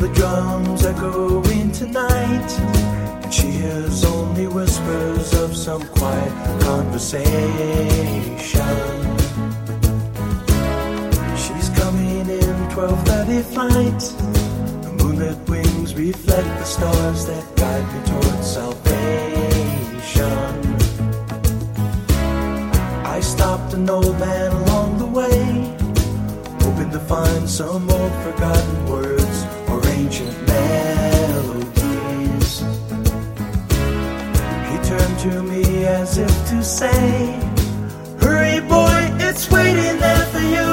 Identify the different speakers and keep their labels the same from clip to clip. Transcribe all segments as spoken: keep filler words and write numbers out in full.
Speaker 1: the drums echoing tonight, and she hears only whispers of some quiet conversation. She's coming in twelve thirty flight. The moonlit wings reflect the stars that guide me towards salvation. I stopped an old man along the way, hoping to find some old forgotten words or ancient melodies. He turned to me as if to say, "Hurry boy, it's waiting there for you."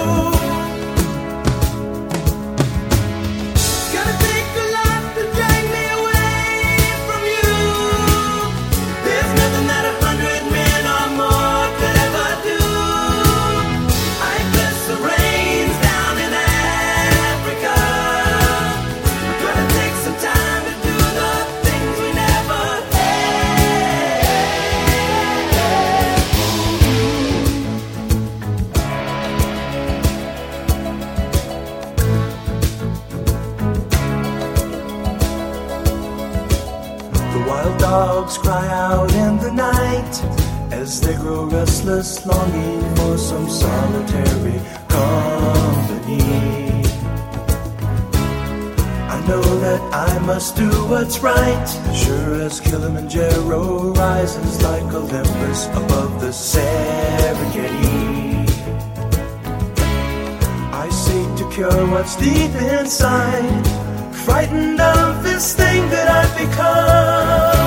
Speaker 1: Wild dogs cry out in the night as they grow restless, longing for some solitary company. I know that I must do what's right, sure as Kilimanjaro rises like Olympus above the Serengeti. I seek to cure what's deep inside, frightened of this thing that I've become.